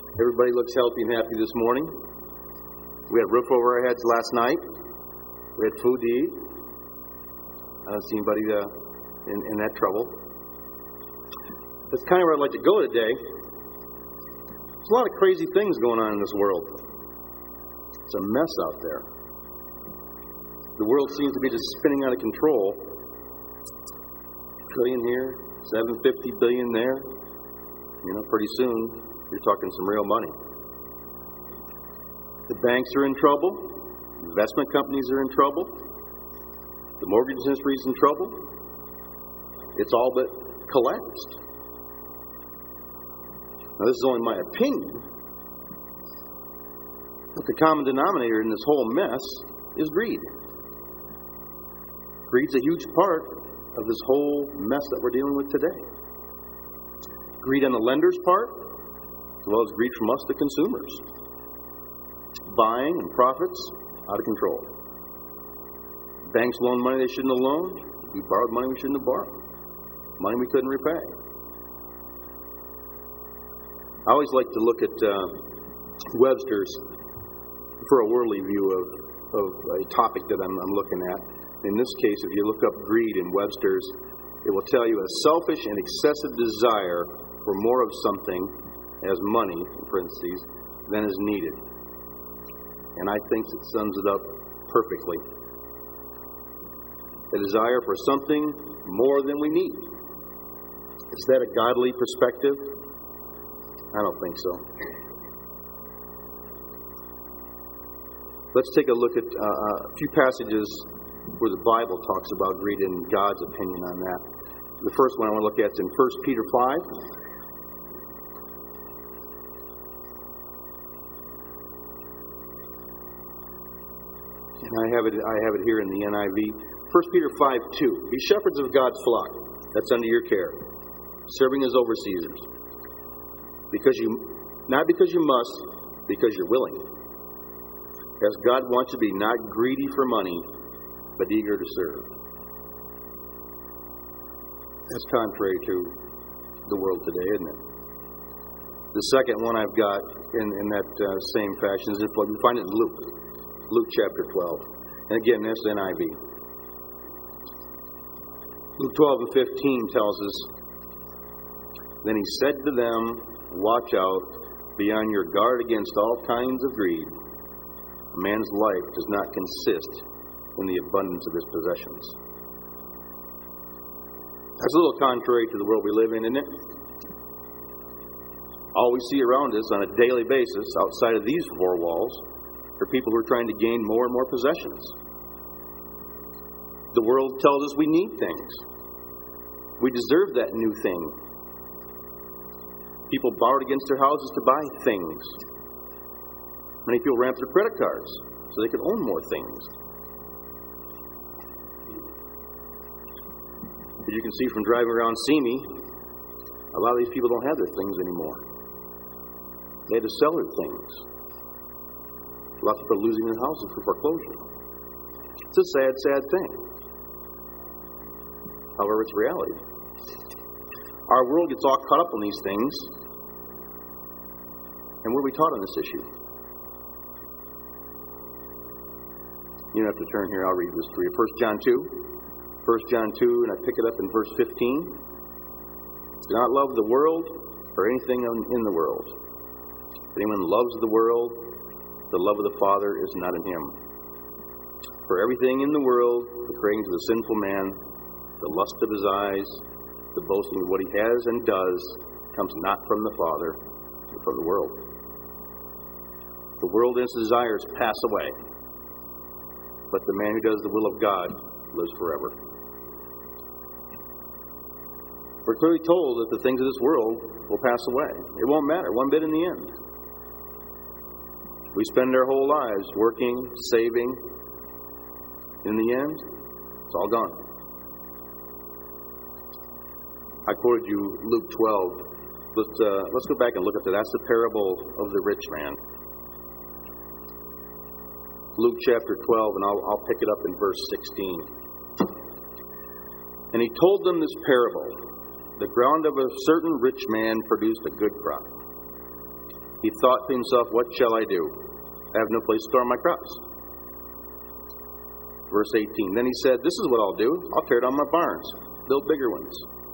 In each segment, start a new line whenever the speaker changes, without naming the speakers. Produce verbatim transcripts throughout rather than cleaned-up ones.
Everybody looks healthy and happy this morning. We had a roof over our heads last night. We had food to eat. I don't see anybody uh, in, in that trouble. That's kind of where I'd like to go today. There's a lot of crazy things going on in this world. It's a mess out there. The world seems to be just spinning out of control. Trillion here, seven hundred fifty billion there. You know, pretty soon you're talking some real money. The banks are in trouble. Investment companies are in trouble. The mortgage industry is in trouble. It's all but collapsed. Now, this is only my opinion, but the common denominator in this whole mess is greed. Greed's a huge part of this whole mess that we're dealing with today. Greed on the lender's part, as well as greed from us, the consumers. Buying and profits out of control. Banks loan money they shouldn't have loaned. We borrowed money we shouldn't have borrowed. Money we couldn't repay. I always like to look at uh, Webster's for a worldly view of, of a topic that I'm, I'm looking at. In this case, if you look up greed in Webster's, it will tell you a selfish and excessive desire for more of something, as money, in parentheses, than is needed. And I think it sums it up perfectly. A desire for something more than we need. Is that a godly perspective? I don't think so. Let's take a look at uh, a few passages where the Bible talks about greed and God's opinion on that. The first one I want to look at is in First Peter five. And I have it I have it here in the N I V. First Peter five two. Be shepherds of God's flock that's under your care, serving as overseers. Because you not because you must, because you're willing. As God wants you to be not greedy for money, but eager to serve. That's contrary to the world today, isn't it? The second one I've got in, in that uh, same fashion is we find it in Luke. Luke chapter twelve. And again, that's N I V. Luke twelve and fifteen tells us, Then he said to them, Watch out, be on your guard against all kinds of greed. A man's life does not consist in the abundance of his possessions. That's a little contrary to the world we live in, isn't it? All we see around us on a daily basis, outside of these four walls, are people who are trying to gain more and more possessions. The world tells us we need things. We deserve that new thing. People borrowed against their houses to buy things. Many people ran up their credit cards so they could own more things. As you can see from driving around Simi, a lot of these people don't have their things anymore. They had to sell their things. A lot of people are losing their houses for foreclosure. It's a sad, sad thing. However, it's reality. Our world gets all caught up on these things. And what are we taught on this issue? You don't have to turn here. I'll read this for you. First John two. First John two, and I pick it up in verse fifteen. Do not love the world or anything in the world. If anyone loves the world, the love of the Father is not in him. For everything in the world, the cravings of the sinful man, the lust of his eyes, the boasting of what he has and does, comes not from the Father, but from the world. The world and its desires pass away, but the man who does the will of God lives forever. We're clearly told that the things of this world will pass away. It won't matter one bit in the end. We spend our whole lives working, saving. In the end, it's all gone. I quoted you Luke twelve. Let's, uh, let's go back and look at that. That's the parable of the rich man. Luke chapter twelve, and I'll, I'll pick it up in verse sixteen. And he told them this parable. The ground of a certain rich man produced a good crop. He thought to himself, what shall I do? I have no place to store my crops. Verse eighteen, then he said, this is what I'll do. I'll tear down my barns, build bigger ones.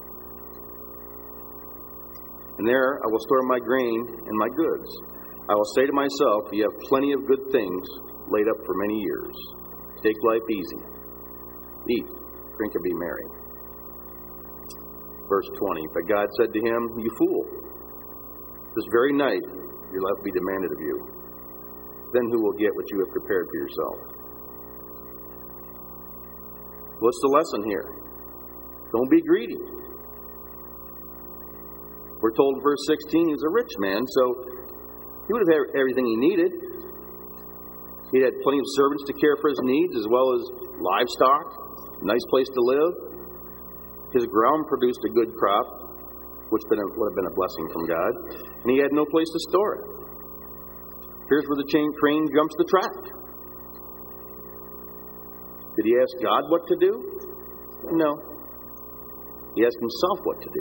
And there I will store my grain and my goods. I will say to myself, you have plenty of good things laid up for many years. Take life easy. Eat, drink, and be merry. Verse twenty, but God said to him, you fool, this very night your life will be demanded of you. Then who will get what you have prepared for yourself? What's the lesson here? Don't be greedy. We're told in verse sixteen he's a rich man, so he would have had everything he needed. He had plenty of servants to care for his needs, as well as livestock, a nice place to live. His ground produced a good crop, which would have been a blessing from God, and he had no place to store it. Here's where the chain train jumps the track. Did he ask God what to do? No. He asked himself what to do.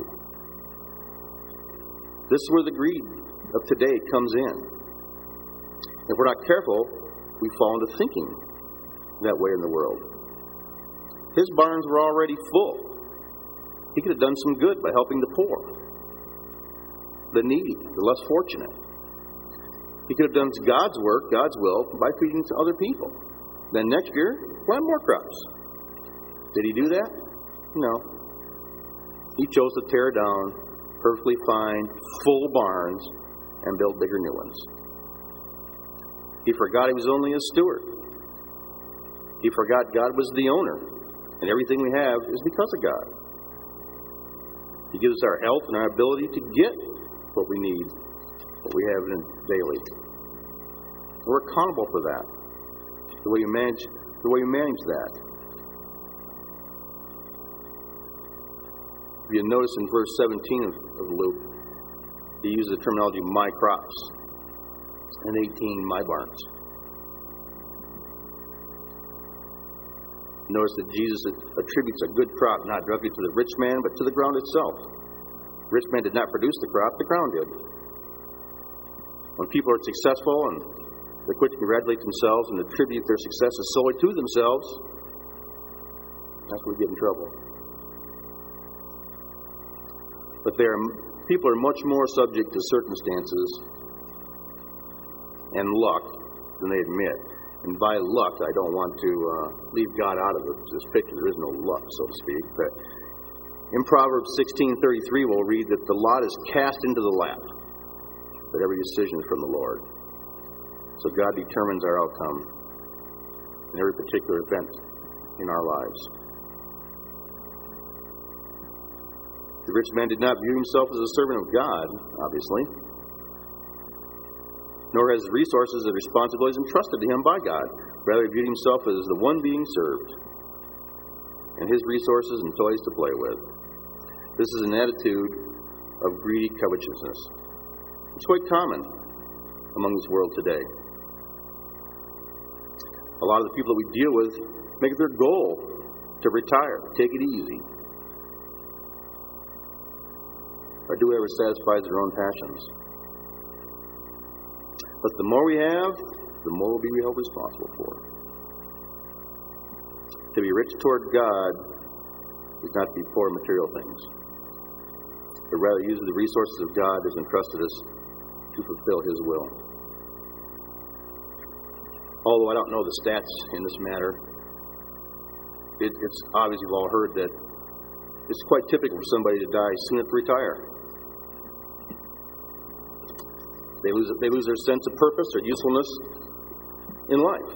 This is where the greed of today comes in. If we're not careful, we fall into thinking that way in the world. His barns were already full. He could have done some good by helping the poor, the needy, the less fortunate. He could have done God's work, God's will, by feeding to other people. Then next year, plant more crops. Did he do that? No. He chose to tear down perfectly fine, full barns and build bigger new ones. He forgot he was only a steward. He forgot God was the owner, and everything we have is because of God. He gives us our health and our ability to get what we need, what we have daily. We're accountable for that. The way you manage, the way you manage that. If you notice in verse seventeen of, of Luke, he uses the terminology "my crops," and eighteen, "my barns." Notice that Jesus attributes a good crop not directly to the rich man, but to the ground itself. The rich man did not produce the crop, the ground did. When people are successful and they're quick to congratulate themselves and attribute their successes solely to themselves, that's where we get in trouble. But there are, people are much more subject to circumstances and luck than they admit. And by luck, I don't want to uh, leave God out of this picture. There is no luck, so to speak. But in Proverbs sixteen thirty-three, we'll read that the lot is cast into the lap, but every decision is from the Lord. So God determines our outcome in every particular event in our lives. The rich man did not view himself as a servant of God, obviously, nor has resources and responsibilities entrusted to him by God. Rather, he viewed himself as the one being served, and his resources and toys to play with. This is an attitude of greedy covetousness. It's quite common among this world today. A lot of the people that we deal with make it their goal to retire, take it easy, or do whatever satisfies their own passions. But the more we have, the more we'll be held responsible for. To be rich toward God is not to be poor in material things, but rather use the resources of God as entrusted us to fulfill His will. Although I don't know the stats in this matter, it, it's obvious you've all heard that it's quite typical for somebody to die soon after retire. They lose, they lose their sense of purpose or usefulness in life.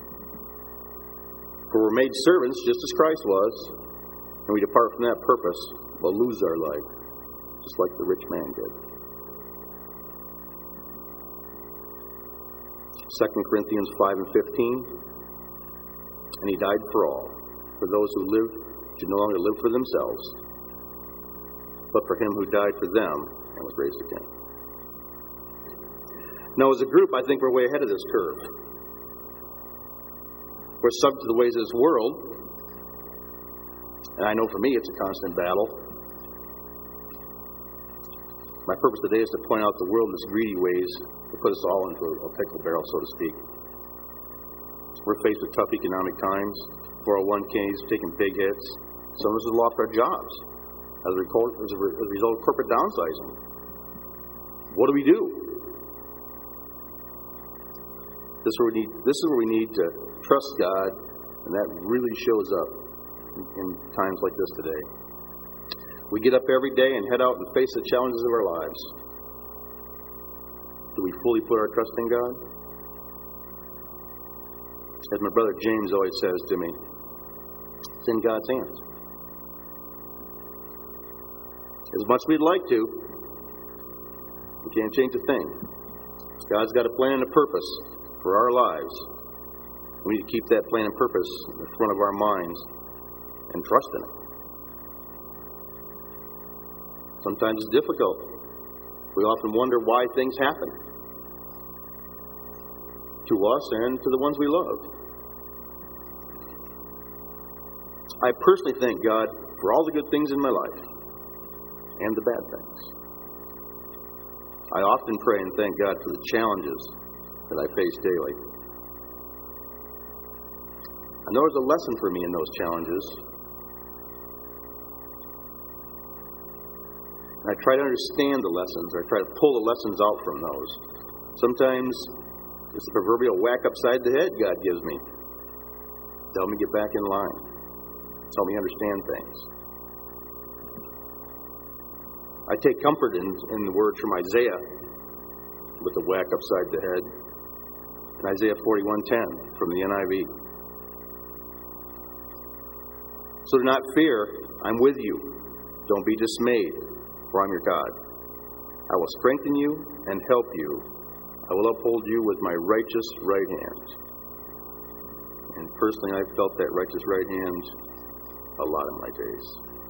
For we're made servants just as Christ was, and we depart from that purpose, we'll lose our life, just like the rich man did. Second Corinthians five and fifteen, and He died for all, for those who live should no longer live for themselves, but for Him who died for them and was raised again. Now, as a group, I think we're way ahead of this curve. We're subject to the ways of this world, and I know for me it's a constant battle. My purpose today is to point out the world's greedy ways to put us all into a pickle barrel, so to speak. We're faced with tough economic times. four oh one k's taking big hits. Some of us have lost our jobs as a result of corporate downsizing. What do we do? This is where we need, this is where we need to trust God, and that really shows up in, in times like this today. We get up every day and head out and face the challenges of our lives. Do we fully put our trust in God? As my brother James always says to me, it's in God's hands. As much as we'd like to, we can't change a thing. God's got a plan and a purpose for our lives. We need to keep that plan and purpose in front of our minds and trust in it. Sometimes it's difficult. We often wonder why things happen to us and to the ones we love. I personally thank God for all the good things in my life and the bad things. I often pray and thank God for the challenges that I face daily. I know there's a lesson for me in those challenges. And I try to understand the lessons, or I try to pull the lessons out from those. Sometimes it's the proverbial whack upside the head God gives me. Tell me get back in line. Help me understand things. I take comfort in, in the words from Isaiah with the whack upside the head. In Isaiah forty-one ten from the N I V. So do not fear, I'm with you. Don't be dismayed, for I'm your God. I will strengthen you and help you. I will uphold you with my righteous right hand. And personally, I've felt that righteous right hand a lot in my days.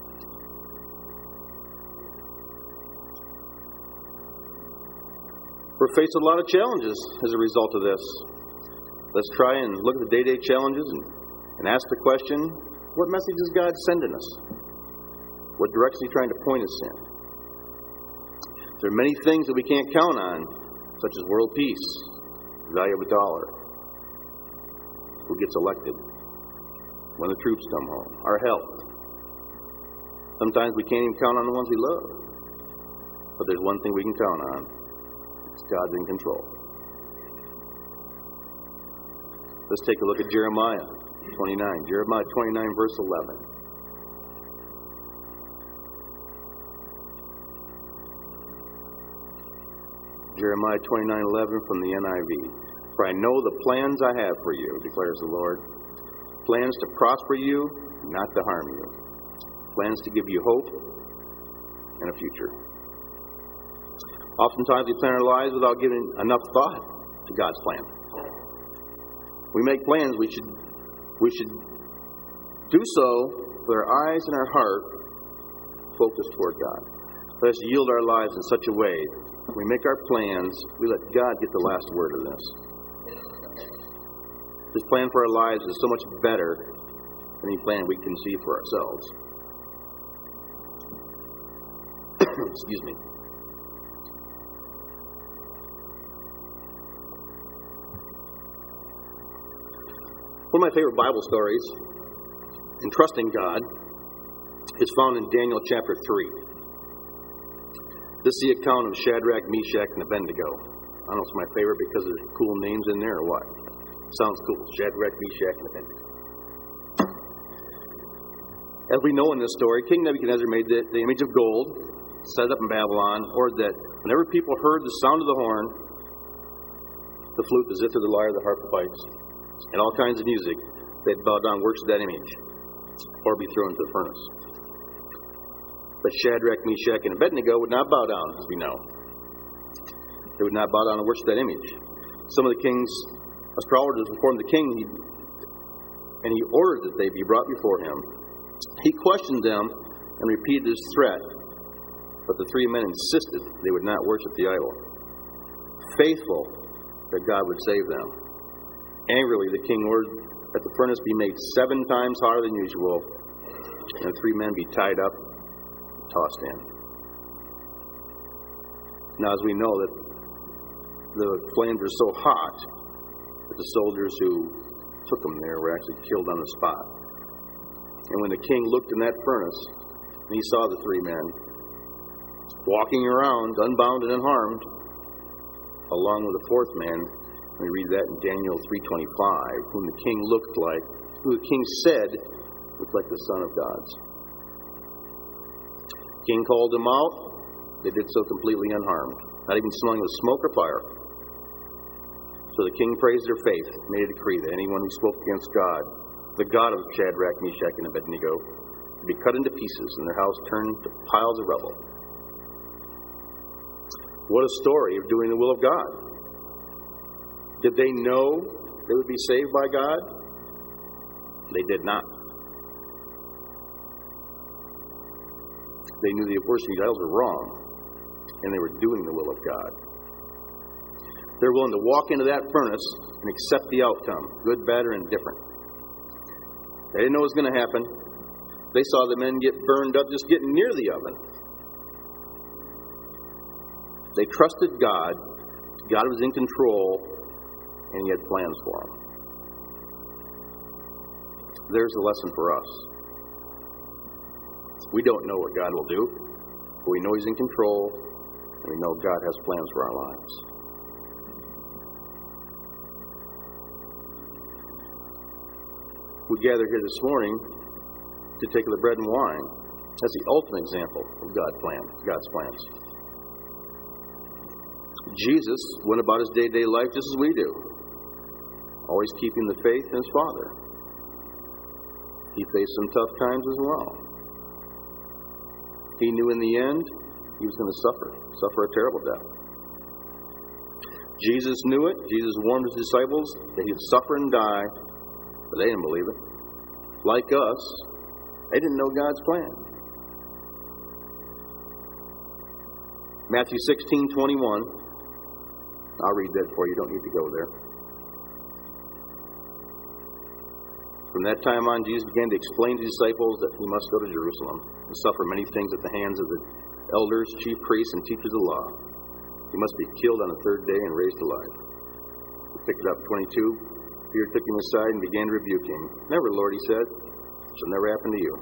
We're faced with a lot of challenges as a result of this. Let's try and look at the day-to-day challenges and, and ask the question, what message is God sending us? What direction is He trying to point us in? There are many things that we can't count on, such as world peace, the value of a dollar, who gets elected, when the troops come home, our health. Sometimes we can't even count on the ones we love. But there's one thing we can count on. It's God's in control. Let's take a look at Jeremiah twenty-nine. Jeremiah twenty-nine, verse eleven. Jeremiah twenty-nine eleven from the N I V. For I know the plans I have for you, declares the Lord. Plans to prosper you, not to harm you. Plans to give you hope and a future. Oftentimes we plan our lives without giving enough thought to God's plan. We make plans, we should we should do so with our eyes and our heart focused toward God. Let us yield our lives in such a way, we make our plans, we let God get the last word of this. This plan for our lives is so much better than any plan we conceive for ourselves. Excuse me. One of my favorite Bible stories in trusting God is found in Daniel chapter three. This is the account of Shadrach, Meshach, and Abednego. I don't know if it's my favorite because there's cool names in there or what. Sounds cool. Shadrach, Meshach, and Abednego. As we know in this story, King Nebuchadnezzar made the, the image of gold, set it up in Babylon, ordered that whenever people heard the sound of the horn, the flute, the zither, the lyre, the harp, the pipes, and all kinds of music, they'd bow down and worship that image, or be thrown into the furnace. But Shadrach, Meshach, and Abednego would not bow down, as we know. They would not bow down and worship that image. Some of the king's astrologers informed the king, he, and he ordered that they be brought before him. He questioned them and repeated his threat, but the three men insisted they would not worship the idol, faithful that God would save them. Angrily, the king ordered that the furnace be made seven times hotter than usual, and the three men be tied up and tossed in. Now, as we know, that the flames were so hot that the soldiers who took them there were actually killed on the spot. And when the king looked in that furnace, and he saw the three men walking around, unbound and unharmed, along with the fourth man, we read that in Daniel three twenty-five, whom the king looked like, who the king said looked like the Son of God's. King called them out. They did so completely unharmed, not even smelling of smoke or fire. So the king praised their faith, made a decree that anyone who spoke against God, the God of Shadrach, Meshach, and Abednego, would be cut into pieces and their house turned to piles of rubble. What a story of doing the will of God. Did they know they would be saved by God? They did not. They knew the worshiping idols were wrong, and they were doing the will of God. They're willing to walk into that furnace and accept the outcome, good, bad, or indifferent. They didn't know what was going to happen. They saw the men get burned up just getting near the oven. They trusted God. God was in control, and He had plans for them. There's a lesson for us. We don't know what God will do, but we know He's in control, and we know God has plans for our lives. We gather here this morning to take the bread and wine as the ultimate example of God's plan, God's plans. Jesus went about His day-to-day life just as we do, always keeping the faith in His Father. He faced some tough times as well. He knew in the end He was going to suffer, suffer a terrible death. Jesus knew it. Jesus warned His disciples that He would suffer and die, but they didn't believe it. Like us, they didn't know God's plan. Matthew sixteen twenty-one. I'll read that for you. You don't need to go there. From that time on, Jesus began to explain to His disciples that He must go to Jerusalem and suffer many things at the hands of the elders, chief priests, and teachers of the law. He must be killed on the third day and raised to life. We pick it up, twenty-two. Peter took Him aside and began to rebuke Him. Never, Lord, He said. It shall never happen to you.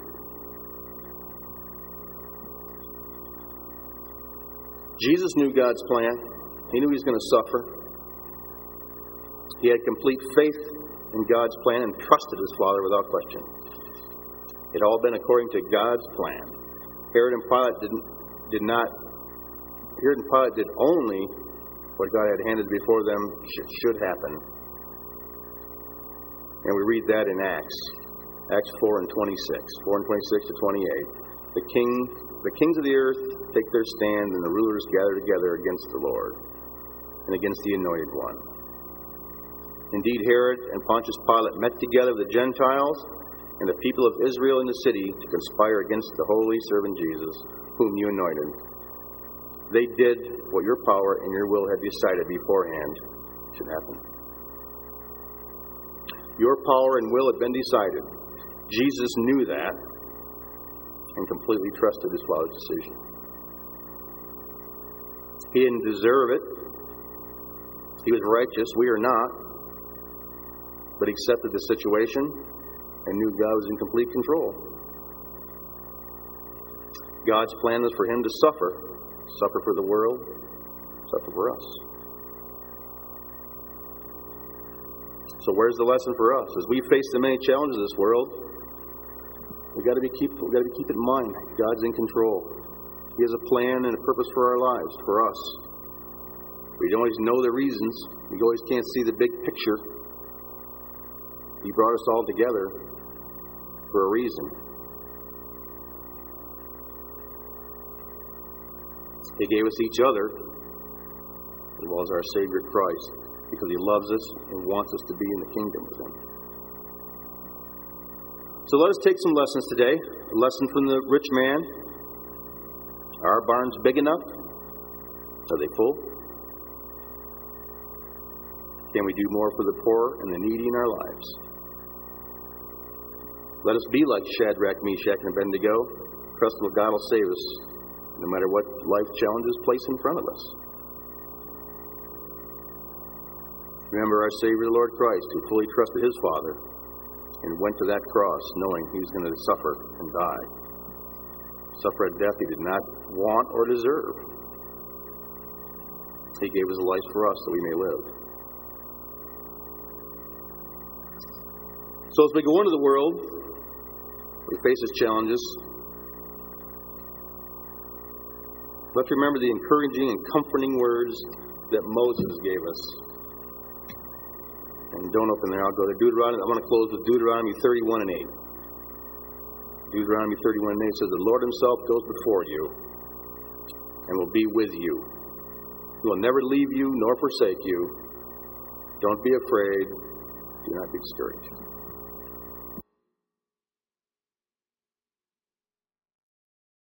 Jesus knew God's plan. He knew He was going to suffer. He had complete faith in God's plan and trusted His Father without question. It had all been according to God's plan. Herod and Pilate didn't, did not. Herod and Pilate did only what God had handed before them should, should happen. And we read that in Acts. Acts four and twenty-six. four and twenty-six to twenty-eight. The king, the kings of the earth take their stand, and the rulers gather together against the Lord and against the Anointed One. Indeed, Herod and Pontius Pilate met together with the Gentiles and the people of Israel in the city to conspire against the holy servant Jesus, whom you anointed. They did what your power and your will had decided beforehand should happen. Your power and will had been decided. Jesus knew that and completely trusted His Father's decision. He didn't deserve it. He was righteous. We are not. But He accepted the situation and knew God was in complete control. God's plan was for Him to suffer. Suffer for the world. Suffer for us. So where's the lesson for us? As we face the many challenges of this world, we've got to be keep we've got to be keep in mind God's in control. He has a plan and a purpose for our lives, for us. We don't always know the reasons. We always can't see the big picture. He brought us all together for a reason. He gave us each other, as well as our Savior Christ, because He loves us and wants us to be in the kingdom with Him. So let us take some lessons today. A lesson from the rich man. Are our barns big enough? Are they full? Can we do more for the poor and the needy in our lives? Let us be like Shadrach, Meshach, and Abednego. Trust that God will save us, no matter what life challenges place in front of us. Remember our Savior, the Lord Christ, who fully trusted his Father and went to that cross knowing he was going to suffer and die. Suffer a death he did not want or deserve. He gave his life for us that we may live. So as we go into the world, we face its challenges. Let's remember the encouraging and comforting words that Moses gave us. And don't open there. I'll go to Deuteronomy. I want to close with Deuteronomy thirty-one and eight. Deuteronomy thirty-one and eight says, the Lord himself goes before you and will be with you. He will never leave you nor forsake you. Don't be afraid. Do not be discouraged.